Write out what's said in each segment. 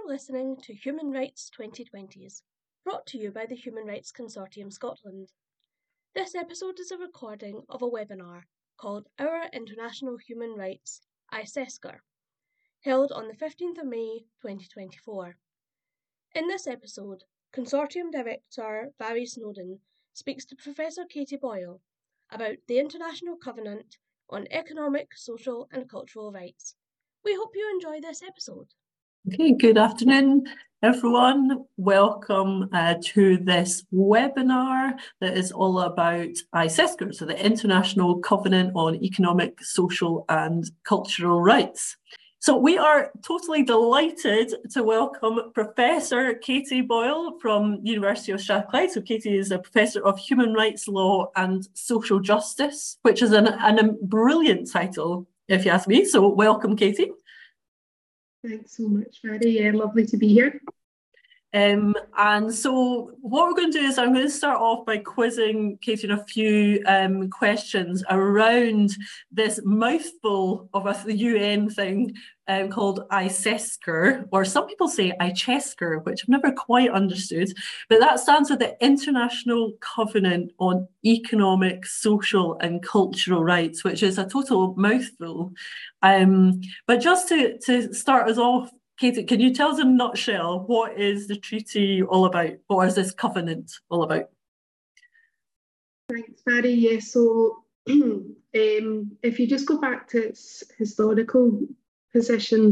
listening to Human Rights 2020s, brought to you by the Human Rights Consortium Scotland. This episode is a recording of a webinar called Our International Human Rights, ICESCR, held on the 15th of May 2024. In this episode, Consortium Director Barry Snowdon speaks to Professor Katie Boyle about the International Covenant on Economic, Social and Cultural Rights. We hope you enjoy this episode. Okay, good afternoon, everyone. Welcome to this webinar that is all about ICESCR, so the International Covenant on Economic, Social and Cultural Rights. So we are totally delighted to welcome Professor Katie Boyle from University of Strathclyde. So Katie is a Professor of Human Rights Law and Social Justice, which is a brilliant title, if you ask me. So welcome, Katie. Thanks so much, Maddie. Yeah, lovely to be here. And so what we're going to do is I'm going to start off by quizzing Katie on a few questions around this mouthful of the UN thing called ICESCR, or some people say ICESCR, which I've never quite understood, but that stands for the International Covenant on Economic, Social and Cultural Rights, which is a total mouthful. But just to start us off, Katie, can you tell us in a nutshell, what is the treaty all about? What is this covenant all about? Thanks, Barry. Yeah, so if you just go back to its historical position,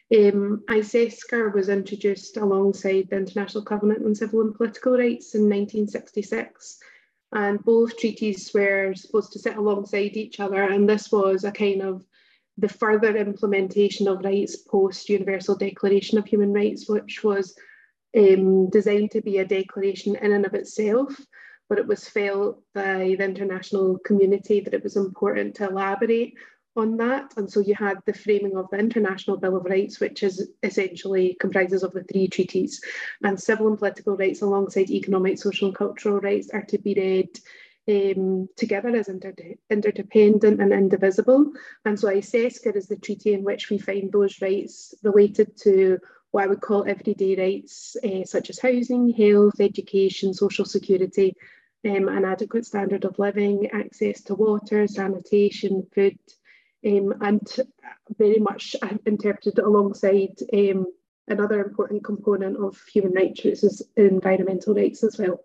ICESCR was introduced alongside the International Covenant on Civil and Political Rights in 1966. And both treaties were supposed to sit alongside each other. And this was a kind of the further implementation of rights post-Universal Declaration of Human Rights, which was designed to be a declaration in and of itself, but it was felt by the international community that it was important to elaborate on that. And so you had the framing of the International Bill of Rights, which is essentially comprises of the three treaties, and civil and political rights alongside economic, social and cultural rights are to be read together as interdependent and indivisible. And so ICESCR is the treaty in which we find those rights related to what I would call everyday rights, such as housing, health, education, social security, an adequate standard of living, access to water, sanitation, food, and very much interpreted alongside another important component of human rights, which is environmental rights as well.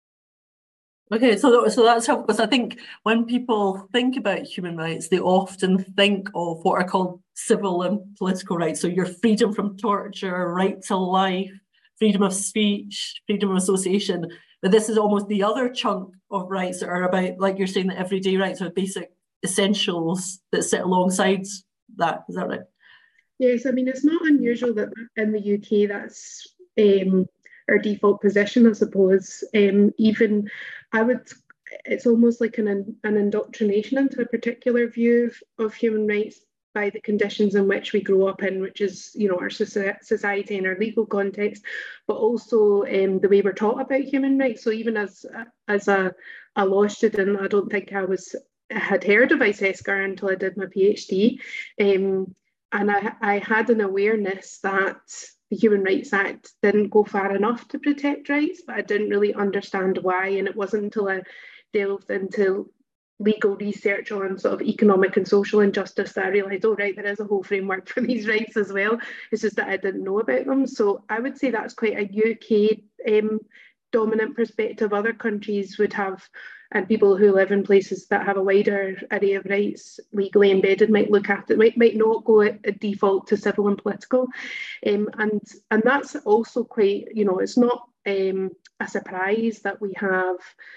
Okay, so that's helpful, because I think when people think about human rights, they often think of what are called civil and political rights. So your freedom from torture, right to life, freedom of speech, freedom of association. But this is almost the other chunk of rights that are about, like you're saying, the everyday rights or basic essentials that sit alongside that. Is that right? Yes, I mean, it's not unusual that in the UK that's our default position, I suppose. Even it's almost like an indoctrination into a particular view of human rights by the conditions in which we grow up in, which is, our society and our legal context, but also the way we're taught about human rights. So even as a law student, I don't think I had heard of ICESCR until I did my PhD. And I had an awareness that the Human Rights Act didn't go far enough to protect rights, but I didn't really understand why. And it wasn't until I delved into legal research on sort of economic and social injustice that I realised, oh, right, there is a whole framework for these rights as well. It's just that I didn't know about them. So I would say that's quite a UK dominant perspective. Other countries would have, and people who live in places that have a wider array of rights legally embedded might look at it, might not go at default to civil and political. And that's also quite, it's not a surprise that we have,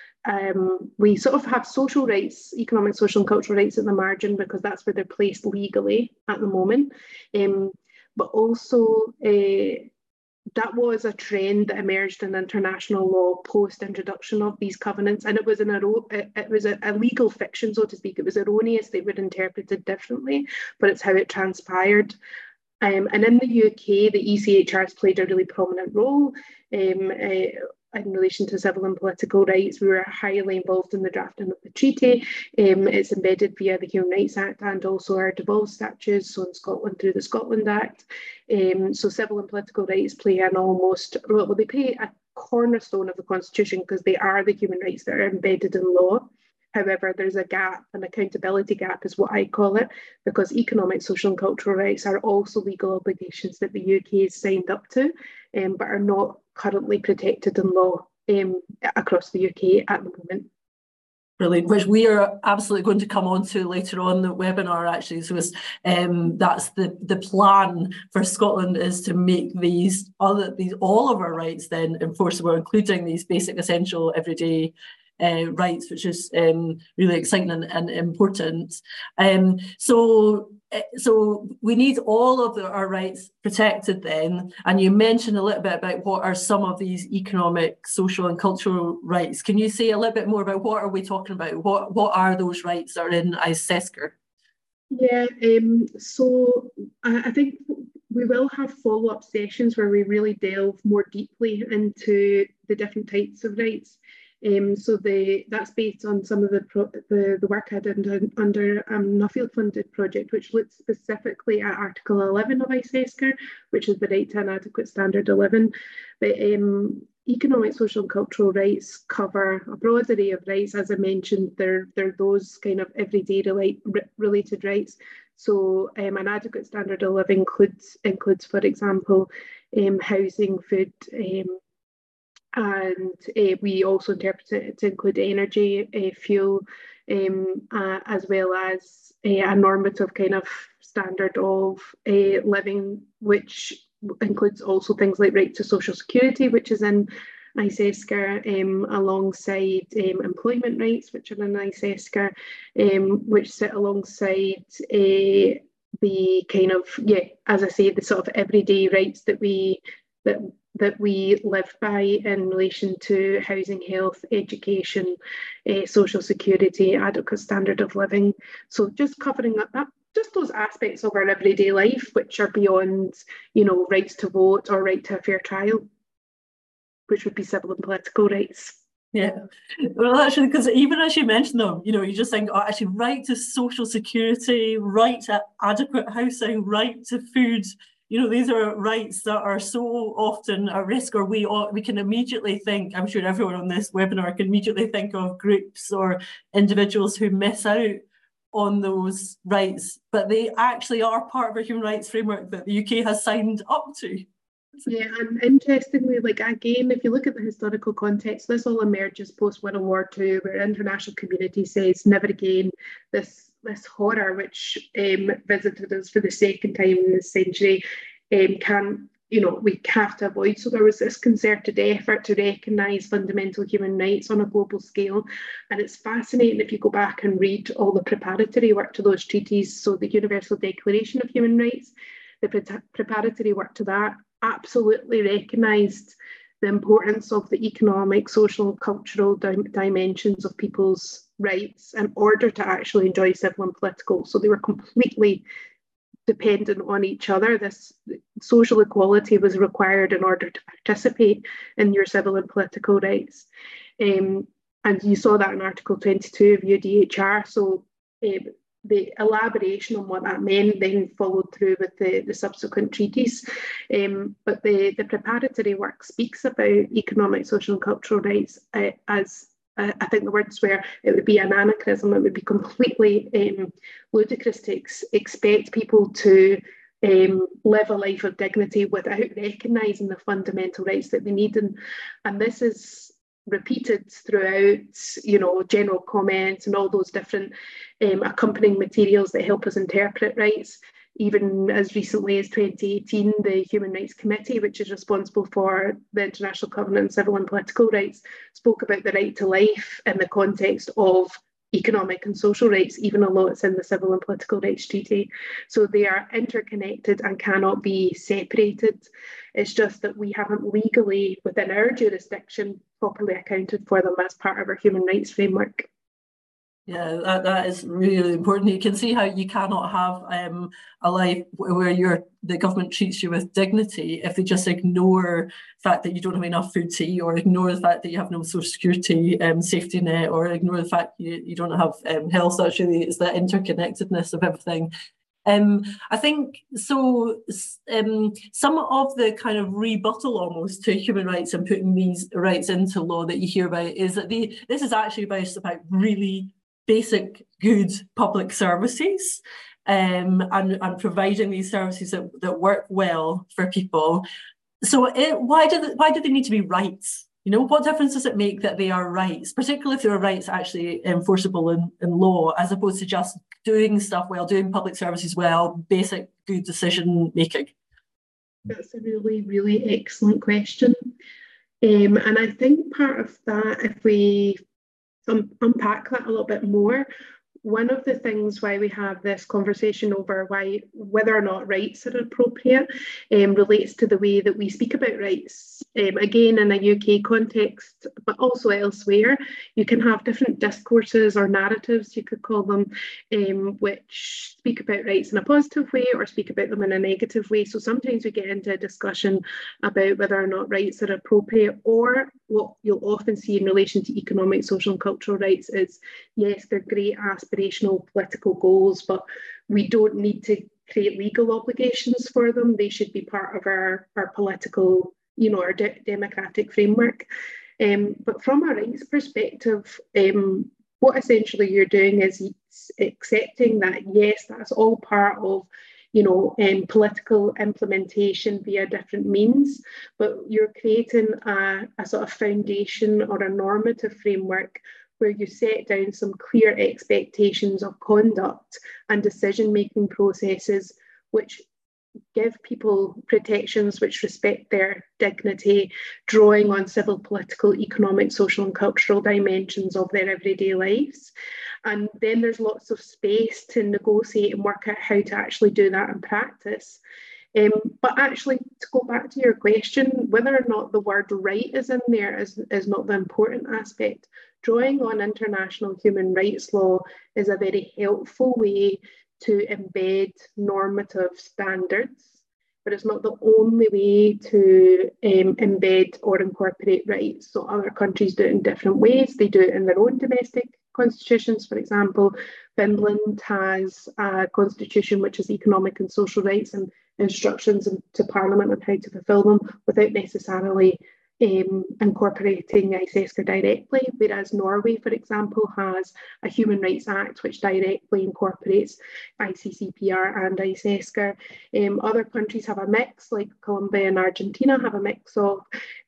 we sort of have social rights, economic, social and cultural rights at the margin, because that's where they're placed legally at the moment. But also, that was a trend that emerged in international law post-introduction of these covenants, and it was a legal fiction, so to speak. It was erroneous, they were interpreted differently, but it's how it transpired. And in the UK, the ECHR has played a really prominent role in relation to civil and political rights. We were highly involved in the drafting of the treaty. It's embedded via the Human Rights Act and also our devolved statutes, so in Scotland through the Scotland Act. So civil and political rights play they play a cornerstone of the Constitution because they are the human rights that are embedded in law. However, there's a gap, an accountability gap is what I call it, because economic, social and cultural rights are also legal obligations that the UK has signed up to, but are not currently protected in law across the UK at the moment. Brilliant, which we are absolutely going to come on to later on the webinar, actually. So that's the plan for Scotland, is to make all of our rights then enforceable, including these basic, essential, everyday rights, which is really exciting and important. So we need all of our rights protected then. And you mentioned a little bit about what are some of these economic, social and cultural rights. Can you say a little bit more about what are we talking about? What are those rights that are in ISESCR? Yeah, so I think we will have follow-up sessions where we really delve more deeply into the different types of rights. So that's based on some of the work I did under a Nuffield-funded project, which looked specifically at Article 11 of ISESCR, which is the right to an adequate standard of living. But economic, social and cultural rights cover a broad array of rights. As I mentioned, they're those kind of everyday related rights. So an adequate standard of living includes, for example, housing, food, and we also interpret it to include energy, fuel, as well as a normative kind of standard of living, which includes also things like right to social security, which is in ISESCR, alongside employment rights, which are in ISESCR, which sit alongside the kind of, as I say, the sort of everyday rights that we live by in relation to housing, health, education, social security, adequate standard of living. So just covering that, just those aspects of our everyday life, which are beyond, rights to vote or right to a fair trial, which would be civil and political rights. Yeah, well, actually, because even as you mention them, you just think, actually, right to social security, right to adequate housing, right to food. These are rights that are so often at risk, or we can immediately think, I'm sure everyone on this webinar can immediately think of groups or individuals who miss out on those rights, but they actually are part of a human rights framework that the UK has signed up to. Yeah, and interestingly, again, if you look at the historical context, this all emerges post-World War II, where international community says, never again, this horror which visited us for the second time in this century we have to avoid. So there was this concerted effort to recognise fundamental human rights on a global scale. And it's fascinating if you go back and read all the preparatory work to those treaties. So the Universal Declaration of Human Rights, the preparatory work to that absolutely recognised the importance of the economic, social, and cultural dimensions of people's rights in order to actually enjoy civil and political. So they were completely dependent on each other. This social equality was required in order to participate in your civil and political rights. And you saw that in Article 22 of UDHR. So the elaboration on what that meant then followed through with the subsequent treaties. But the preparatory work speaks about economic, social and cultural rights as I think the words were, it would be an anachronism, it would be completely ludicrous to expect people to live a life of dignity without recognising the fundamental rights that they need. And this is repeated throughout, general comments and all those different accompanying materials that help us interpret rights. Even as recently as 2018, the Human Rights Committee, which is responsible for the International Covenant on Civil and Political Rights, spoke about the right to life in the context of economic and social rights, even although it's in the Civil and Political Rights Treaty. So they are interconnected and cannot be separated. It's just that we haven't legally, within our jurisdiction, properly accounted for them as part of our human rights framework. Yeah, that is really important. You can see how you cannot have a life where the government treats you with dignity if they just ignore the fact that you don't have enough food to eat, or ignore the fact that you have no social security safety net, or ignore the fact you don't have health. That's really, it's that interconnectedness of everything. I think so. Some of the kind of rebuttal almost to human rights and putting these rights into law that you hear about is that this is actually about really basic good public services, and providing these services that work well for people. So why do they need to be rights? You know, what difference does it make that they are rights, particularly if they are rights actually enforceable in law, as opposed to just doing stuff well, doing public services well, basic good decision making? That's a really, really excellent question. And I think part of that, if we unpack that a little bit more, one of the things why we have this conversation over whether or not rights are appropriate relates to the way that we speak about rights. Again, in a UK context, but also elsewhere, you can have different discourses or narratives, you could call them, which speak about rights in a positive way or speak about them in a negative way. So sometimes we get into a discussion about whether or not rights are appropriate, or what you'll often see in relation to economic, social and cultural rights is, yes, they're great aspirational political goals, but we don't need to create legal obligations for them. They should be part of our political, our democratic framework. But from a rights perspective, what essentially you're doing is accepting that, yes, that's all part of political implementation via different means, but you're creating a sort of foundation or a normative framework where you set down some clear expectations of conduct and decision-making processes which give people protections which respect their dignity, drawing on civil, political, economic, social and cultural dimensions of their everyday lives. And then there's lots of space to negotiate and work out how to actually do that in practice. But actually, to go back to your question, whether or not the word right is in there is not the important aspect. Drawing on international human rights law is a very helpful way to embed normative standards, but it's not the only way to embed or incorporate rights. So other countries do it in different ways. They do it in their own domestic constitutions. For example, Finland has a constitution which has economic and social rights and instructions to Parliament on how to fulfil them without necessarily incorporating ICESCR directly, whereas Norway, for example, has a Human Rights Act which directly incorporates ICCPR and ICESCR. Other countries have a mix, like Colombia and Argentina have a mix of,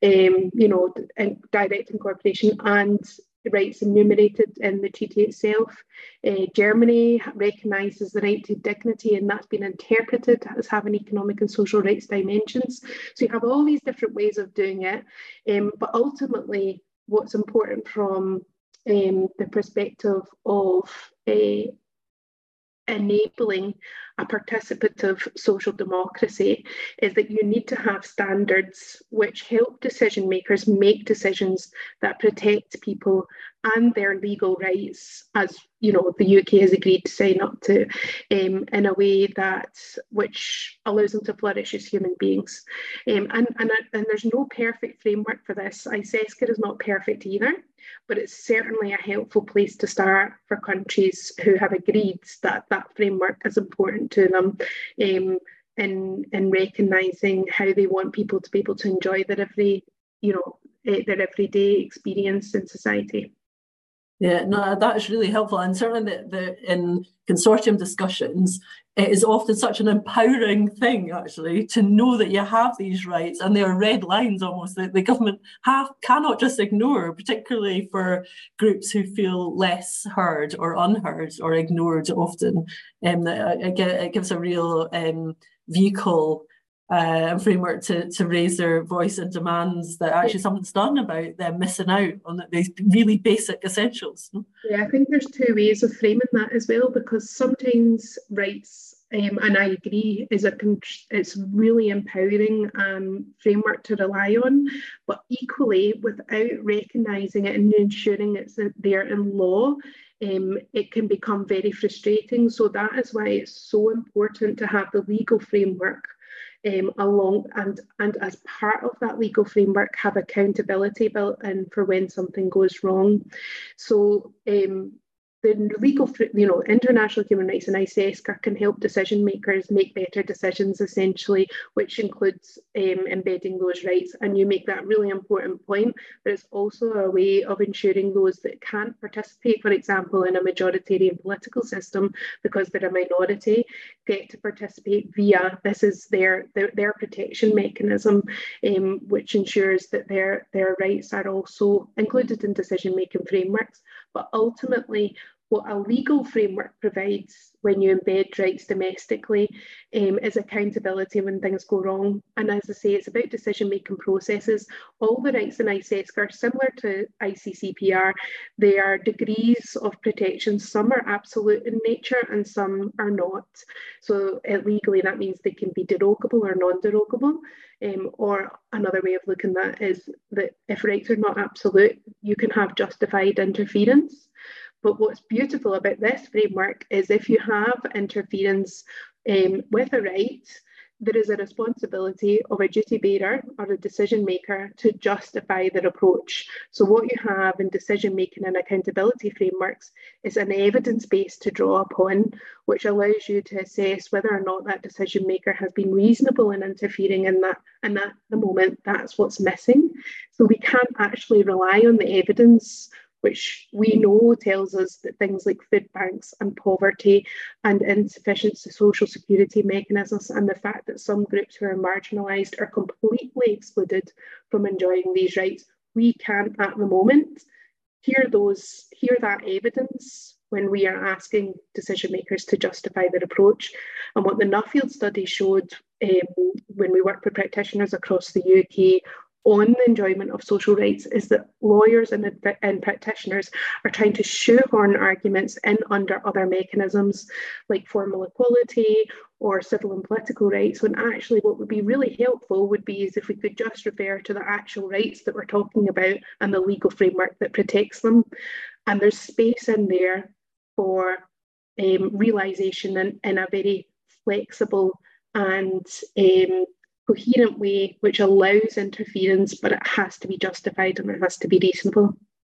direct incorporation and rights enumerated in the treaty itself. Germany recognises the right to dignity, and that's been interpreted as having economic and social rights dimensions. So you have all these different ways of doing it, but ultimately what's important from the perspective of enabling a participative social democracy is that you need to have standards which help decision makers make decisions that protect people and their legal rights, as the UK has agreed to sign up to, in a way which allows them to flourish as human beings. And there's no perfect framework for this. ICESCR is not perfect either, but it's certainly a helpful place to start for countries who have agreed that that framework is important to them, in recognising how they want people to be able to enjoy their everyday experience in society. Yeah, no, that is really helpful. And certainly in consortium discussions, it is often such an empowering thing, actually, to know that you have these rights, and they are red lines almost that the government cannot just ignore, particularly for groups who feel less heard or unheard or ignored often. It gives a real vehicle framework to raise their voice and demands that actually something's done about them missing out on these really basic essentials. Yeah, I think there's two ways of framing that as well, because sometimes rights and I agree, it's really empowering framework to rely on, but equally without recognising it and ensuring it's there in law, it can become very frustrating. So that is why it's so important to have the legal framework along and as part of that legal framework have accountability built in for when something goes wrong. So the legal, international human rights and ICESCR can help decision makers make better decisions, essentially, which includes embedding those rights. And you make that really important point, but it's also a way of ensuring those that can't participate, for example, in a majoritarian political system because they're a minority, get to participate via, this is their protection mechanism, which ensures that their rights are also included in decision-making frameworks. But ultimately, what a legal framework provides when you embed rights domestically is accountability when things go wrong. And as I say, it's about decision-making processes. All the rights in ICESCR are similar to ICCPR. They are degrees of protection. Some are absolute in nature and some are not. So legally, that means they can be derogable or non-derogable. Or another way of looking at that is that if rights are not absolute, you can have justified interference. But what's beautiful about this framework is if you have interference with a right, there is a responsibility of a duty bearer or a decision maker to justify their approach. So what you have in decision making and accountability frameworks is an evidence base to draw upon, which allows you to assess whether or not that decision maker has been reasonable in interfering in that. And at the moment, that's what's missing. So we can't actually rely on the evidence, which we know tells us that things like food banks and poverty and insufficient social security mechanisms and the fact that some groups who are marginalised are completely excluded from enjoying these rights, we can't at the moment hear that evidence when we are asking decision makers to justify their approach. And what the Nuffield study showed when we worked with practitioners across the UK on the enjoyment of social rights is that lawyers and practitioners are trying to shoehorn arguments in under other mechanisms like formal equality or civil and political rights, when actually what would be really helpful would be is if we could just refer to the actual rights that we're talking about and the legal framework that protects them. And there's space in there for realisation in a very flexible and coherent way, which allows interference, but it has to be justified and it has to be reasonable.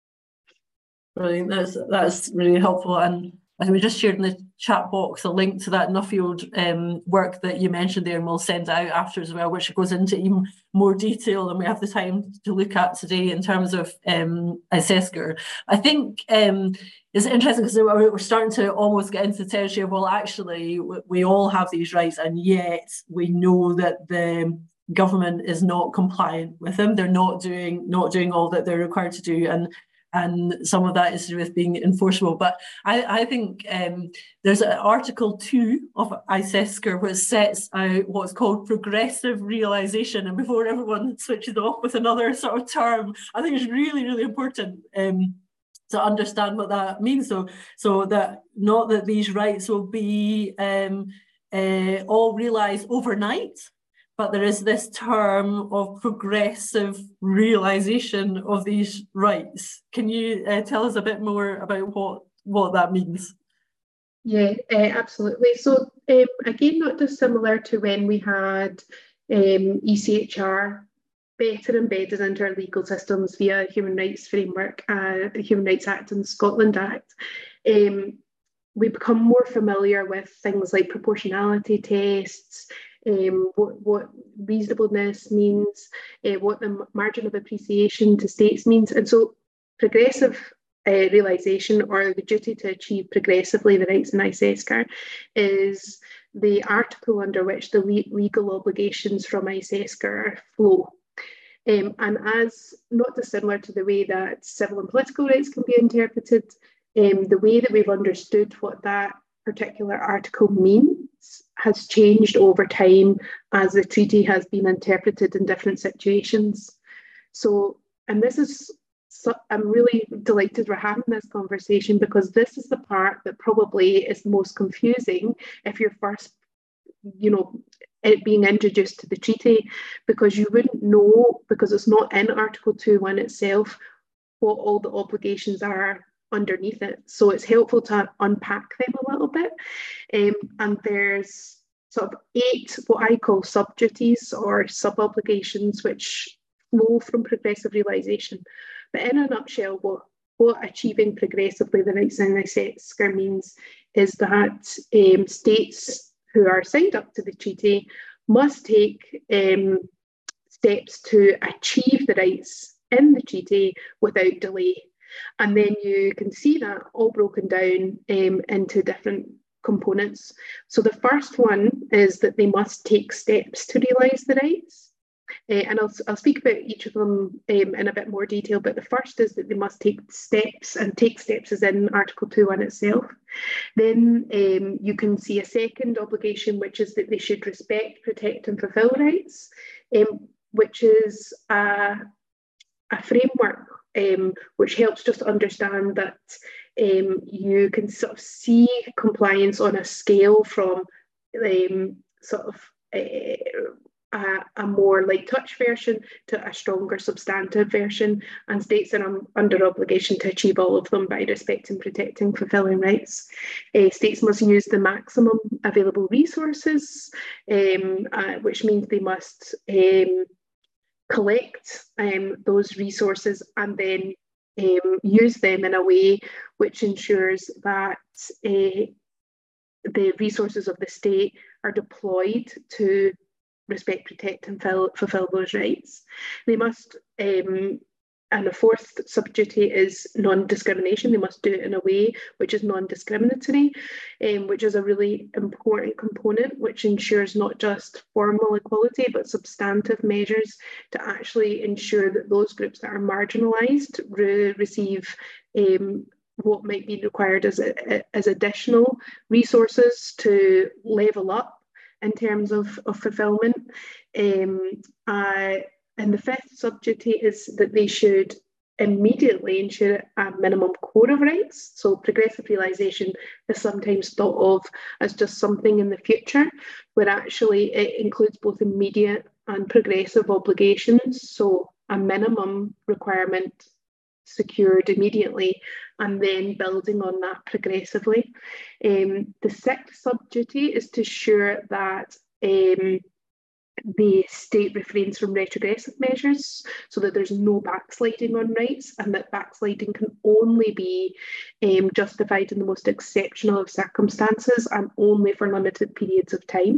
Brilliant, that's really helpful. And we just shared in the chat box a link to that Nuffield work that you mentioned there, and we'll send it out after as well, which goes into even more detail than we have the time to look at today in terms of ICESCR. I think it's interesting because we're starting to almost get into the territory of, well, actually, we all have these rights, and yet we know that the government is not compliant with them. They're not doing all that they're required to do, and some of that is to do with being enforceable. But I think there's an Article 2 of ICESCR which sets out what's called progressive realisation. And before everyone switches off with another sort of term, I think it's really, really important to understand what that means. So that not that these rights will be all realised overnight, but there is this term of progressive realisation of these rights. Can you tell us a bit more about what that means? Yeah, absolutely. So again, not dissimilar to when we had ECHR better embedded into our legal systems via Human Rights Framework, the Human Rights Act and Scotland Act. We become more familiar with things like proportionality tests, what reasonableness means, what the margin of appreciation to states means. And so progressive realisation, or the duty to achieve progressively the rights in ICESCR, is the article under which the legal obligations from ICESCR flow. And as not dissimilar to the way that civil and political rights can be interpreted, the way that we've understood what that particular article means has changed over time as the treaty has been interpreted in different situations. So, and this is, I'm really delighted we're having this conversation, because this is the part that probably is most confusing if you're first it being introduced to the treaty, because you wouldn't know, because it's not in Article 2.1 itself, what all the obligations are underneath it. So it's helpful to unpack them a little bit. And there's sort of 8 what I call sub-duties or sub-obligations which flow from progressive realisation. But in a nutshell, what achieving progressively the rights in this sector means is that states who are signed up to the treaty must take steps to achieve the rights in the treaty without delay. And then you can see that all broken down into different components. So the first one is that they must take steps to realise the rights. And I'll speak about each of them in a bit more detail, but the first is that they must take steps, and take steps is in Article 2.1 itself. Then you can see a second obligation, which is that they should respect, protect and fulfil rights, which is a framework which helps just understand that you can sort of see compliance on a scale from sort of a more light touch version to a stronger substantive version, and states are under obligation to achieve all of them by respecting, protecting, fulfilling rights. States must use the maximum available resources, which means they must collect those resources and then use them in a way which ensures that the resources of the state are deployed to respect, protect and fulfil those rights. They must, and the fourth sub-duty is non-discrimination. They must do it in a way which is non-discriminatory, which is a really important component, which ensures not just formal equality, but substantive measures to actually ensure that those groups that are marginalised receive what might be required as additional resources to level up in terms of fulfilment. And the fifth sub-duty is that they should immediately ensure a minimum core of rights. So progressive realisation is sometimes thought of as just something in the future, where actually it includes both immediate and progressive obligations. So a minimum requirement secured immediately and then building on that progressively. The sixth sub-duty is to ensure that the state refrains from retrogressive measures, so that there's no backsliding on rights, and that backsliding can only be justified in the most exceptional of circumstances and only for limited periods of time.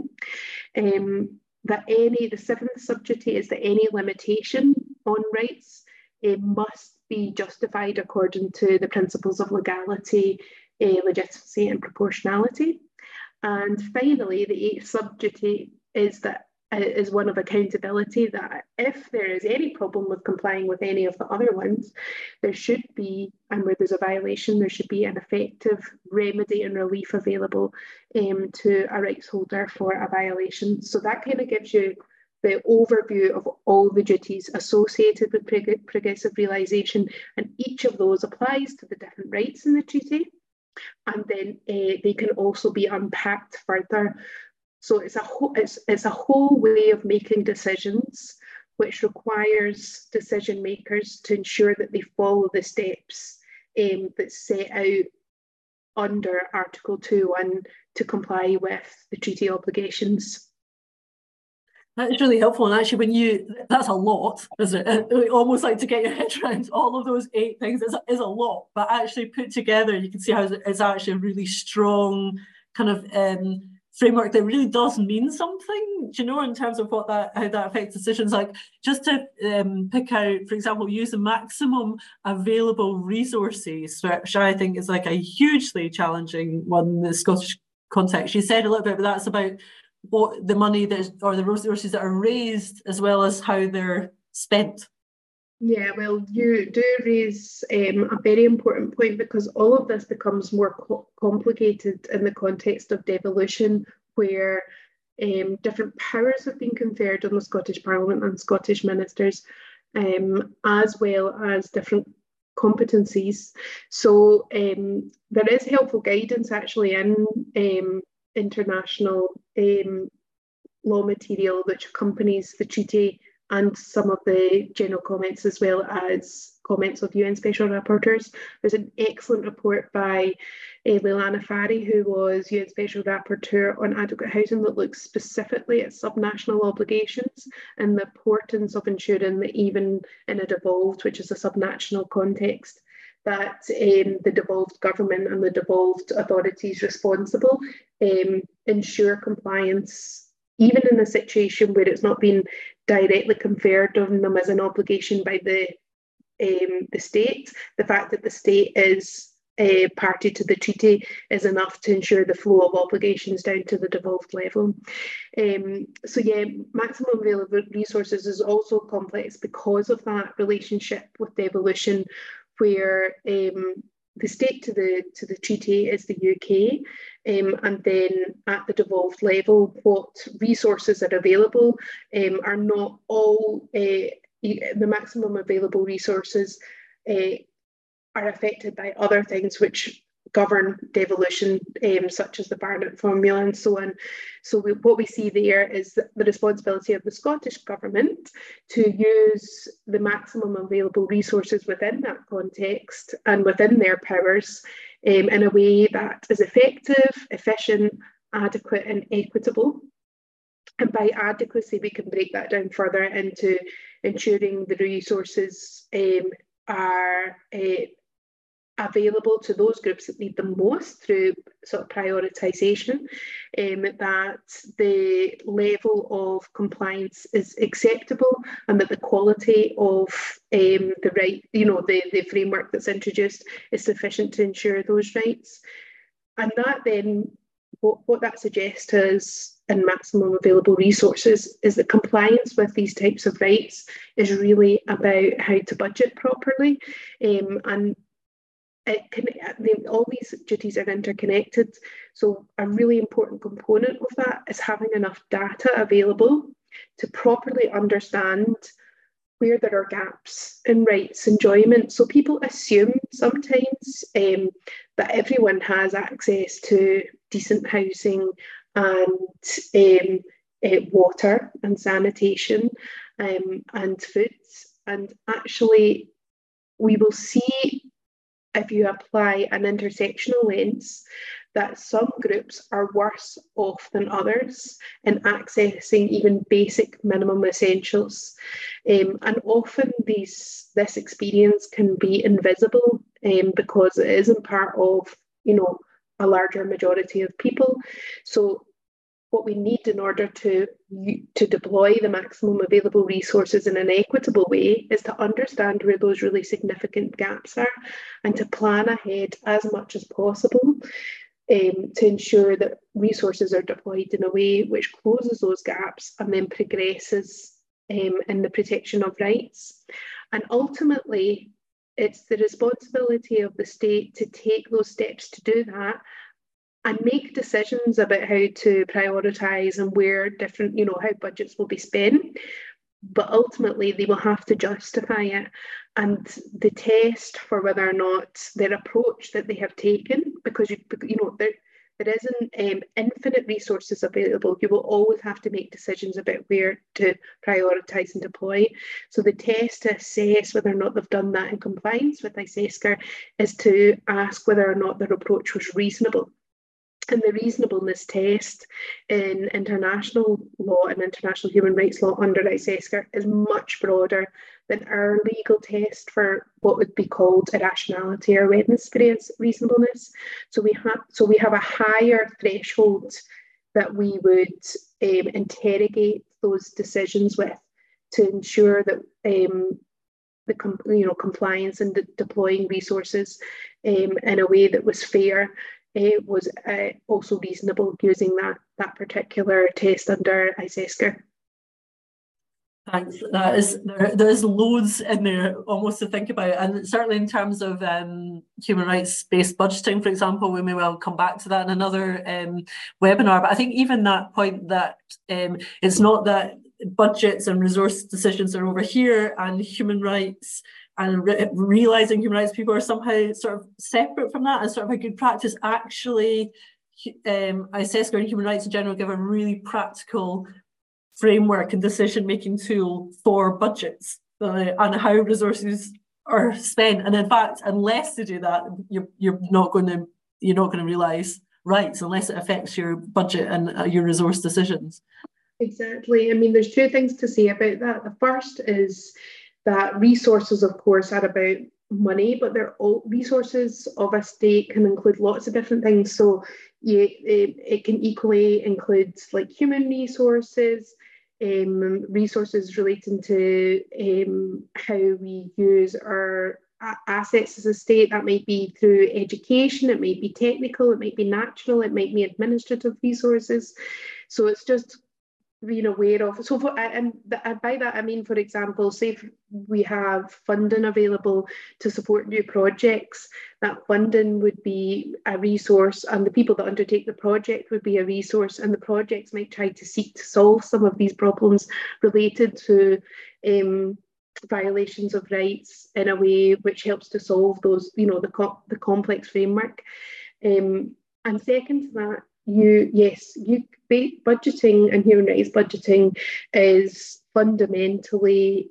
The seventh sub-duty is that any limitation on rights must be justified according to the principles of legality, legitimacy and proportionality. And finally, the eighth sub-duty is one of accountability, that if there is any problem with complying with any of the other ones, there should be, and where there's a violation, there should be an effective remedy and relief available to a rights holder for a violation. So that kind of gives you the overview of all the duties associated with progressive realisation, and each of those applies to the different rights in the treaty, and then they can also be unpacked further. So it's a whole way of making decisions, which requires decision makers to ensure that they follow the steps that's set out under Article 2.1 to comply with the treaty obligations. That's really helpful, and actually that's a lot, isn't it? Almost like to get your head around all of those 8 things is a lot, but actually put together, you can see how it's actually a really strong kind of framework that really does mean something, in terms of how that affects decisions. Like, just to pick out, for example, use the maximum available resources, which I think is like a hugely challenging one in the Scottish context. You said a little bit, but that's about what the money or the resources that are raised, as well as how they're spent. Yeah, well, you do raise a very important point, because all of this becomes more complicated in the context of devolution, where different powers have been conferred on the Scottish Parliament and Scottish ministers, as well as different competencies. So there is helpful guidance actually in international law material which accompanies the treaty and some of the general comments as well as comments of UN Special Rapporteurs. There's an excellent report by Leilani Farhi, who was UN Special Rapporteur on adequate housing, that looks specifically at subnational obligations and the importance of ensuring that even in a devolved, which is a subnational context, that the devolved government and the devolved authorities responsible ensure compliance, even in a situation where it's not been directly conferred on them as an obligation by the state. The fact that the state is a party to the treaty is enough to ensure the flow of obligations down to the devolved level. So yeah, maximum available resources is also complex because of that relationship with devolution, where the state to the treaty is the UK, and then at the devolved level, what resources are available are not all the maximum available resources are affected by other things which govern devolution, such as the Barnett Formula and so on. So what we see there is the responsibility of the Scottish Government to use the maximum available resources within that context and within their powers in a way that is effective, efficient, adequate and equitable. And by adequacy, we can break that down further into ensuring the resources are available to those groups that need them most through sort of prioritisation, that the level of compliance is acceptable, and that the quality of the right, the framework that's introduced is sufficient to ensure those rights. And that then, what that suggests to us in maximum available resources is that compliance with these types of rights is really about how to budget properly, and all these duties are interconnected. So a really important component of that is having enough data available to properly understand where there are gaps in rights enjoyment. So people assume sometimes that everyone has access to decent housing and water and sanitation and foods. And actually, we will see, if you apply an intersectional lens, that some groups are worse off than others in accessing even basic minimum essentials. And often this experience can be invisible because it isn't part of, a larger majority of people. So what we need in order to deploy the maximum available resources in an equitable way is to understand where those really significant gaps are and to plan ahead as much as possible to ensure that resources are deployed in a way which closes those gaps and then progresses in the protection of rights. And ultimately, it's the responsibility of the state to take those steps to do that and make decisions about how to prioritise and where different, how budgets will be spent. But ultimately, they will have to justify it. And the test for whether or not their approach that they have taken, because there isn't infinite resources available, you will always have to make decisions about where to prioritise and deploy. So the test to assess whether or not they've done that in compliance with ICESCR is to ask whether or not their approach was reasonable. And the reasonableness test in international law and international human rights law under ICESCR is much broader than our legal test for what would be called irrationality or reasonableness. So we have a higher threshold that we would interrogate those decisions with to ensure that the compliance and deploying resources in a way that was fair. It was also reasonable using that particular test under ICESCR. Thanks. There's loads in there almost to think about, and certainly in terms of human rights-based budgeting, for example, we may well come back to that in another webinar. But I think even that point that it's not that budgets and resource decisions are over here and human rights and realising human rights people are somehow sort of separate from that and sort of a good practice. Actually, ICESCR and human rights in general give a really practical framework and decision-making tool for budgets and how resources are spent. And in fact, unless they do that, you're not going to realise rights unless it affects your budget and your resource decisions. Exactly. I mean, there's two things to say about that. The first is that resources, of course, are about money, but they're all resources of a state can include lots of different things. So it can equally include like human resources, resources relating to how we use our assets as a state. That might be through education, it might be technical, it might be natural, it might be administrative resources. So it's just being aware of. So and by that I mean, for example, say if we have funding available to support new projects, that funding would be a resource, and the people that undertake the project would be a resource, and the projects might try to seek to solve some of these problems related to violations of rights in a way which helps to solve those, the complex framework. And second to that, budgeting and human rights budgeting is fundamentally,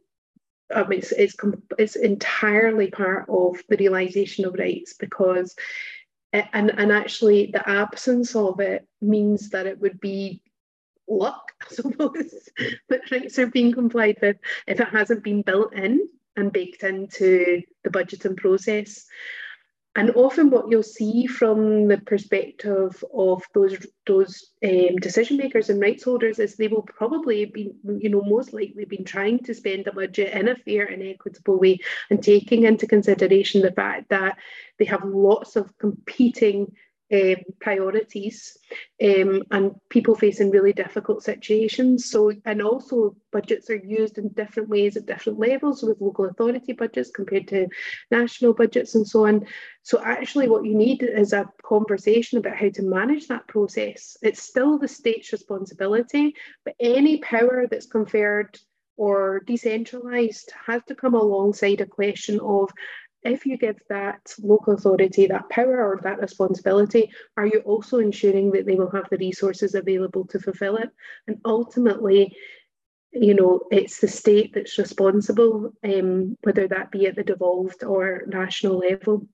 it's entirely part of the realisation of rights, because and actually the absence of it means that it would be luck, I suppose, that rights are being complied with if it hasn't been built in and baked into the budgeting process. And often what you'll see from the perspective of those decision makers and rights holders is they will probably be, most likely been trying to spend a budget in a fair and equitable way, and taking into consideration the fact that they have lots of competing priorities and people facing really difficult situations. So, and also budgets are used in different ways at different levels, with local authority budgets compared to national budgets and so on. So actually what you need is a conversation about how to manage that process. It's still the state's responsibility, but any power that's conferred or decentralised has to come alongside a question of, if you give that local authority that power or that responsibility, are you also ensuring that they will have the resources available to fulfil it? And ultimately, it's the state that's responsible, whether that be at the devolved or national level.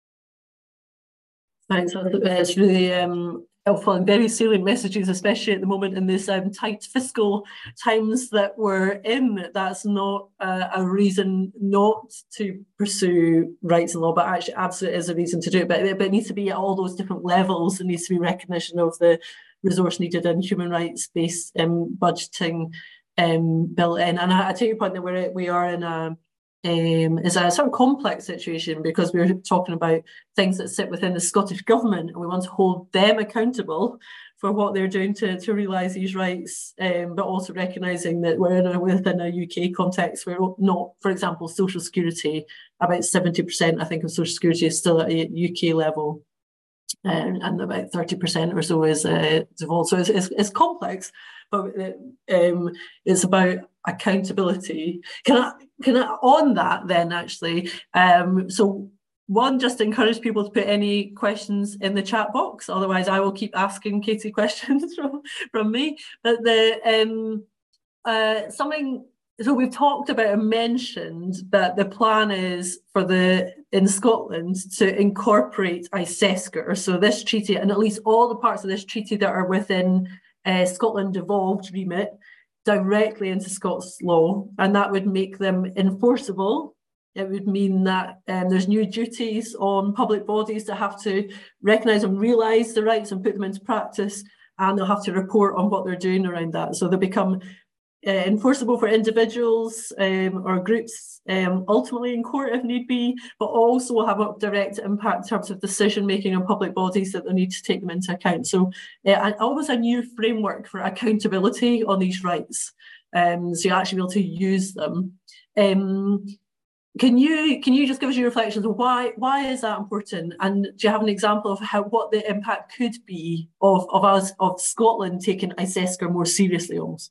Thanks. It's really helpful and very salient messages, especially at the moment in this tight fiscal times that we're in. That's not a reason not to pursue rights and law, but actually absolutely is a reason to do it. But it needs to be at all those different levels. There needs to be recognition of the resource needed in human rights-based budgeting built in. And I take your point that we are in is a sort of complex situation, because we're talking about things that sit within the Scottish Government, and we want to hold them accountable for what they're doing to realise these rights, but also recognising that we're within a UK context. We're not, for example, social security, about 70%, I think, of social security is still at a UK level, and about 30% or so is devolved. So it's complex, but it's about accountability. Can I on that then, actually? So one, just encourage people to put any questions in the chat box. Otherwise, I will keep asking Katie questions from me. But something. So we've talked about and mentioned that the plan is in Scotland to incorporate ISESCR, so this treaty, and at least all the parts of this treaty that are within Scotland devolved remit, directly into Scots law, and that would make them enforceable. It would mean that there's new duties on public bodies that have to recognise and realise the rights and put them into practice, and they'll have to report on what they're doing around that. So they become enforceable for individuals or groups, ultimately in court if need be, but also will have a direct impact in terms of decision making on public bodies that they need to take them into account. So almost a new framework for accountability on these rights, so you actually be able to use them. Can you just give us your reflections of why is that important, and do you have an example of what the impact could be of Scotland taking ISESCR more seriously almost?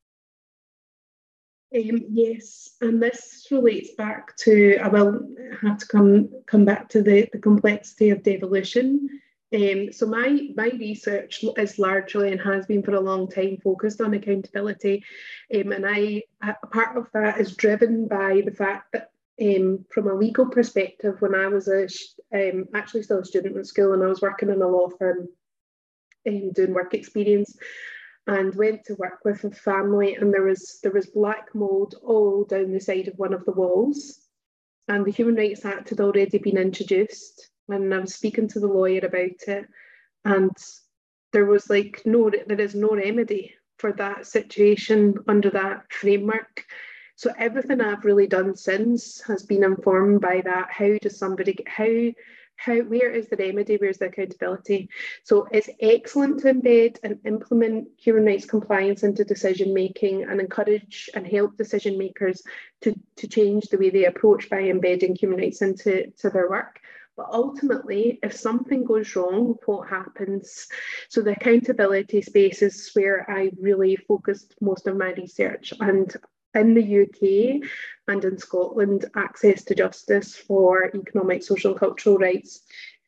Yes, and this relates back to, I will have to come back to the complexity of devolution, So my research is largely and has been for a long time focused on accountability, and a part of that is driven by the fact that from a legal perspective, when I was actually still a student in school and I was working in a law firm doing work experience, and went to work with a family, and there was black mold all down the side of one of the walls, and the Human Rights Act had already been introduced. And I was speaking to the lawyer about it, and there is no remedy for that situation under that framework. So everything I've really done since has been informed by that. How does somebody get, where is the remedy? Where's the accountability? So it's excellent to embed and implement human rights compliance into decision making and encourage and help decision makers to change the way they approach by embedding human rights into their work. But ultimately, if something goes wrong, what happens? So the accountability space is where I really focused most of my research. And in the UK and in Scotland, access to justice for economic, social, cultural rights.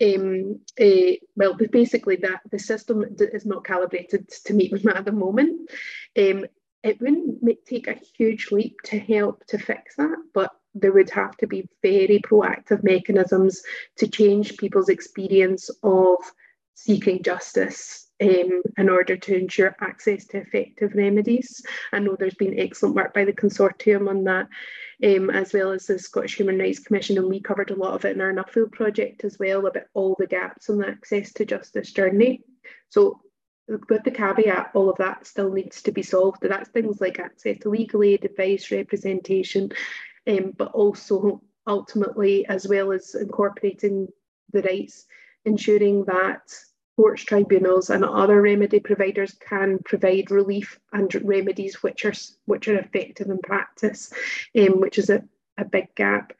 Basically, that the system is not calibrated to meet them at the moment. It wouldn't take a huge leap to help to fix that, but there would have to be very proactive mechanisms to change people's experience of seeking justice in order to ensure access to effective remedies. I know there's been excellent work by the consortium on that, as well as the Scottish Human Rights Commission, and we covered a lot of it in our Nuffield project as well, about all the gaps on the access to justice journey. So with the caveat, all of that still needs to be solved. That's things like access to legal aid, advice, representation, but also ultimately, as well as incorporating the rights, ensuring that courts, tribunals and other remedy providers can provide relief and remedies which are effective in practice, which is a big gap.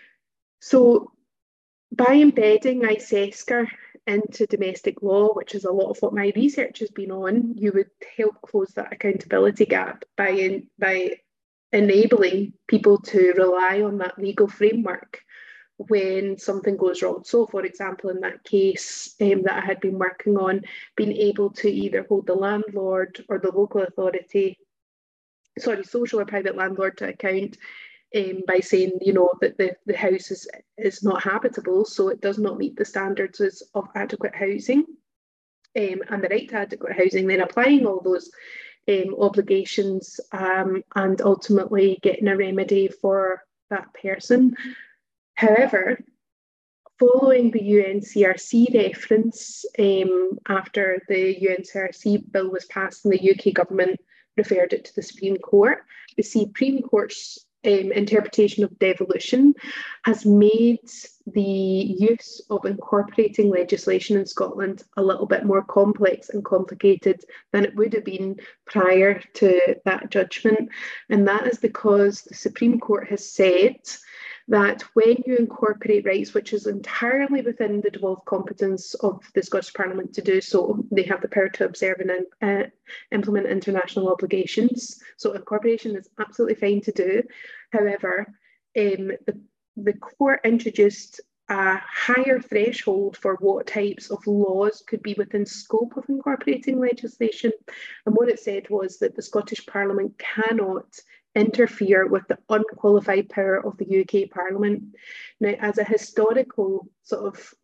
So by embedding ISESCR into domestic law, which is a lot of what my research has been on, you would help close that accountability gap by enabling people to rely on that legal framework when something goes wrong. So, for example, in that case that I had been working on, being able to either hold the landlord or the local authority, social or private landlord, to account by saying, that the house is not habitable, so it does not meet the standards of adequate housing, and the right to adequate housing, then applying all those obligations and ultimately getting a remedy for that person. However, following the UNCRC reference, after the UNCRC bill was passed and the UK government referred it to the Supreme Court, the Supreme Court's interpretation of devolution has made the use of incorporating legislation in Scotland a little bit more complex and complicated than it would have been prior to that judgment. And that is because the Supreme Court has said that when you incorporate rights, which is entirely within the devolved competence of the Scottish Parliament to do so, they have the power to observe and implement international obligations. So incorporation is absolutely fine to do. However, the court introduced a higher threshold for what types of laws could be within scope of incorporating legislation. And what it said was that the Scottish Parliament cannot interfere with the unqualified power of the UK Parliament. Now, as a historical sort of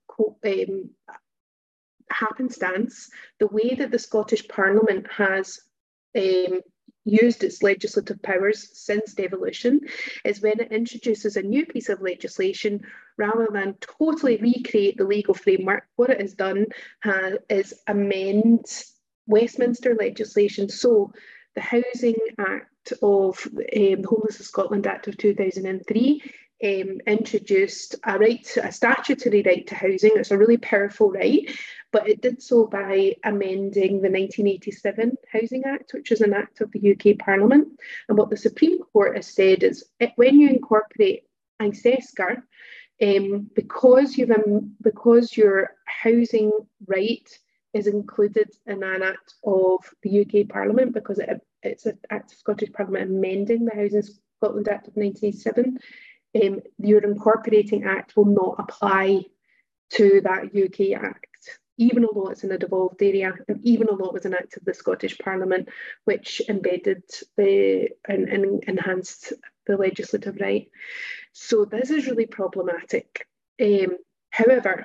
happenstance, the way that the Scottish Parliament has used its legislative powers since devolution is when it introduces a new piece of legislation, rather than totally recreate the legal framework, what it has done is amend Westminster legislation. So the Housing Act of the Homeless of Scotland Act of 2003 introduced a statutory right to housing. It's a really powerful right, but it did so by amending the 1987 Housing Act, which is an act of the UK Parliament. And what the Supreme Court has said is when you incorporate ISESCR, because your housing right is included in an act of the UK Parliament, because it's an act of Scottish Parliament amending the Housing Scotland Act of 1987, your incorporating act will not apply to that UK Act, even although it's in a devolved area, and even although it was enacted the Scottish Parliament, which embedded and enhanced the legislative right. So this is really problematic. However,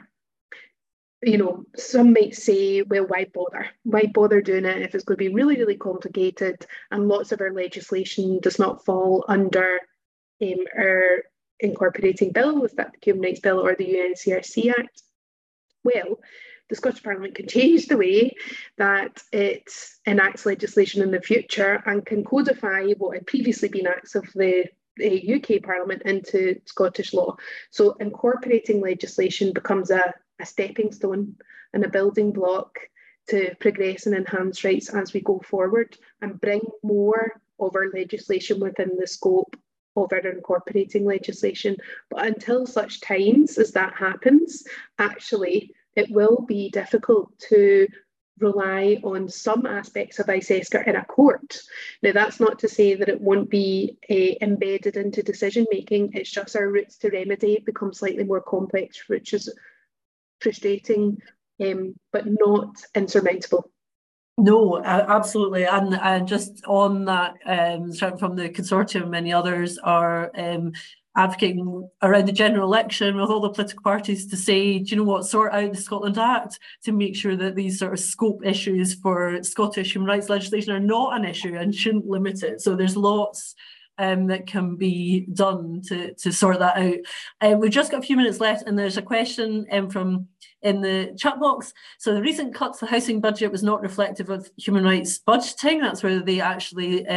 some might say, well, why bother? Why bother doing it if it's going to be really, really complicated and lots of our legislation does not fall under our incorporating bill, was that the Human Rights Bill or the UNCRC Act? Well, the Scottish Parliament can change the way that it enacts legislation in the future and can codify what had previously been acts of the UK Parliament into Scottish law. So incorporating legislation becomes a stepping stone and a building block to progress and enhance rights as we go forward and bring more of our legislation within the scope of our incorporating legislation. But until such times as that happens, actually, it will be difficult to rely on some aspects of ISESCR in a court. Now, that's not to say that it won't be embedded into decision making. It's just our routes to remedy become slightly more complex, which is frustrating, but not insurmountable. No, absolutely. And just on that, from the consortium, many others are advocating around the general election with all the political parties to say, do you know what, sort out the Scotland Act to make sure that these sort of scope issues for Scottish human rights legislation are not an issue and shouldn't limit it. So there's lots that can be done to sort that out. We've just got a few minutes left, and there's a question from in the chat box. So the recent cuts to the housing budget was not reflective of human rights budgeting. That's where they actually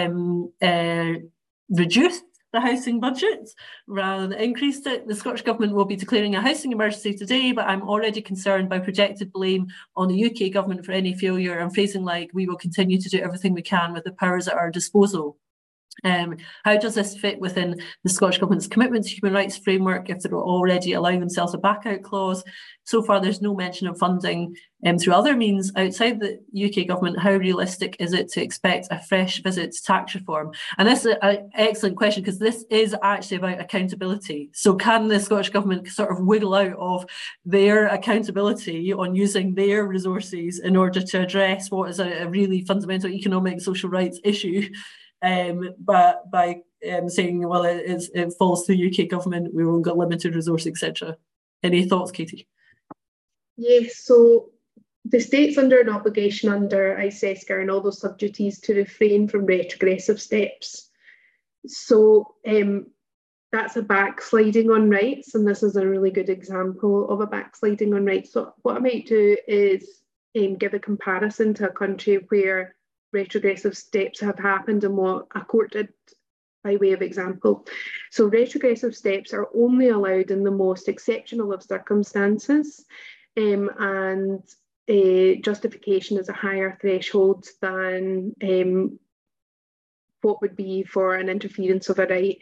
reduced the housing budget rather than increased it. The Scottish Government will be declaring a housing emergency today, but I'm already concerned by projected blame on the UK Government for any failure and phrasing like, we will continue to do everything we can with the powers at our disposal. How does this fit within the Scottish Government's commitment to human rights framework if they're already allowing themselves a back-out clause? So far, there's no mention of funding through other means outside the UK Government. How realistic is it to expect a fresh visit to tax reform? And this is an excellent question, because this is actually about accountability. So can the Scottish Government sort of wiggle out of their accountability on using their resources in order to address what is a really fundamental economic and social rights issue? But by saying, well, it falls to the UK Government, we won't got limited resource, etc. Any thoughts, Katie? Yes, so the state's under an obligation under ISESCR and all those sub-duties to refrain from retrogressive steps. So that's a backsliding on rights, and this is a really good example of a backsliding on rights. So what I might do is give a comparison to a country where retrogressive steps have happened and what a court did by way of example. So retrogressive steps are only allowed in the most exceptional of circumstances, and justification is a higher threshold than what would be for an interference of a right.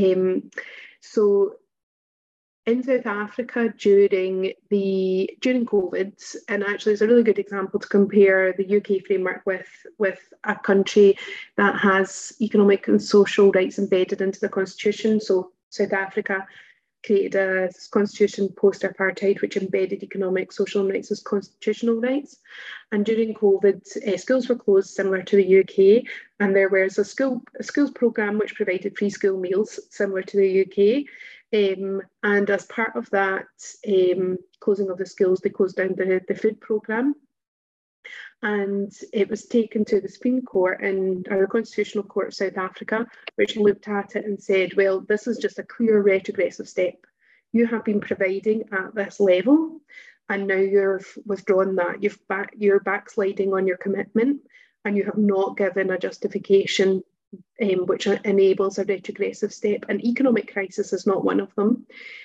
So in South Africa during COVID, and actually it's a really good example to compare the UK framework with a country that has economic and social rights embedded into the constitution. So South Africa created a constitution post-apartheid which embedded economic, social rights as constitutional rights. And during COVID, schools were closed similar to the UK, and there was a schools programme which provided free school meals similar to the UK. And as part of that closing of the schools, they closed down the food programme. And it was taken to the Supreme Court and the Constitutional Court of South Africa, which looked at it and said, well, this is just a clear retrogressive step. You have been providing at this level, and now you've withdrawn that. You're backsliding on your commitment, and you have not given a justification which enables a retrogressive step. An economic crisis is not one of them.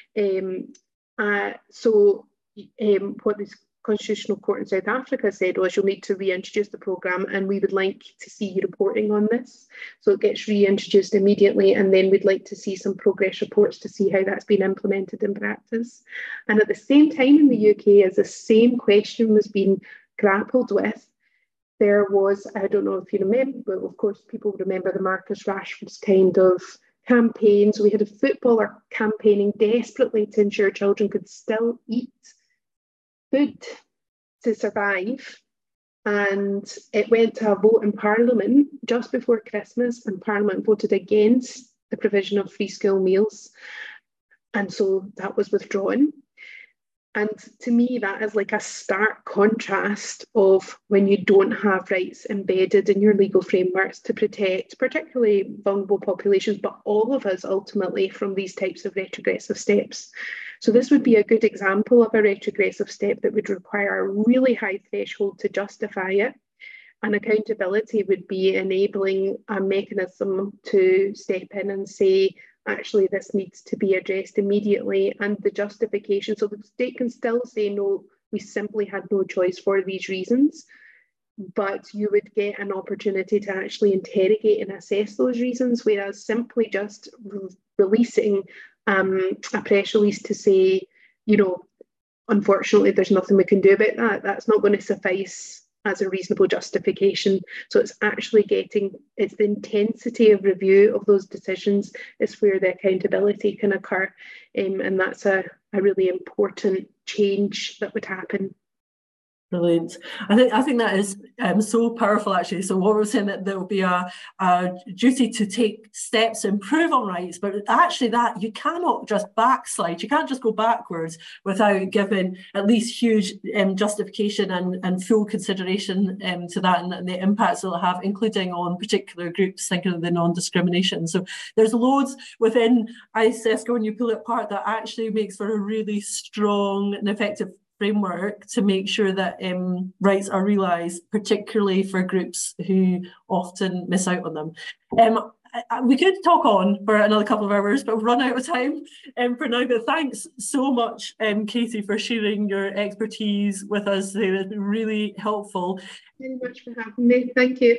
What the Constitutional Court in South Africa said was, you'll need to reintroduce the programme, and we would like to see you reporting on this. So it gets reintroduced immediately, and then we'd like to see some progress reports to see how that's been implemented in practice. And at the same time in the UK, as the same question was being grappled with, there was, I don't know if you remember, but of course people remember the Marcus Rashford's kind of campaigns. We had a footballer campaigning desperately to ensure children could still eat food, to survive. And it went to a vote in Parliament just before Christmas, and Parliament voted against the provision of free school meals. And so that was withdrawn. And to me, that is like a stark contrast of when you don't have rights embedded in your legal frameworks to protect particularly vulnerable populations, but all of us ultimately from these types of retrogressive steps. So this would be a good example of a retrogressive step that would require a really high threshold to justify it. And accountability would be enabling a mechanism to step in and say, actually, this needs to be addressed immediately. And the justification, so the state can still say, no, we simply had no choice for these reasons. But you would get an opportunity to actually interrogate and assess those reasons, whereas simply just releasing a press release to say, you know, unfortunately, there's nothing we can do about that. That's not going to suffice as a reasonable justification. So it's actually it's the intensity of review of those decisions is where the accountability can occur. And that's a really important change that would happen. Brilliant. I think that is so powerful, actually. So what we're saying, that there will be a duty to take steps to improve on rights, but actually that you cannot just backslide. You can't just go backwards without giving at least huge justification and full consideration to that and the impacts it'll have, including on particular groups, thinking of the non-discrimination. So there's loads within ICESCO when you pull it apart that actually makes for a really strong and effective framework to make sure that rights are realised, particularly for groups who often miss out on them. We could talk on for another couple of hours, but we've run out of time for now. But thanks so much, Katie, for sharing your expertise with us today. It's been really helpful. Thank you very much for having me. Thank you.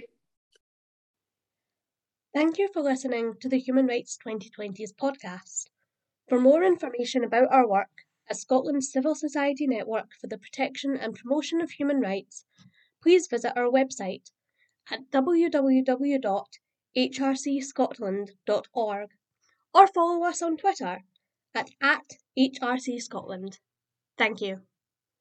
Thank you for listening to the Human Rights 2020's podcast. For more information about our work as Scotland's civil society network for the protection and promotion of human rights, please visit our website at www.hrcscotland.org or follow us on Twitter at @HRCScotland. Thank you.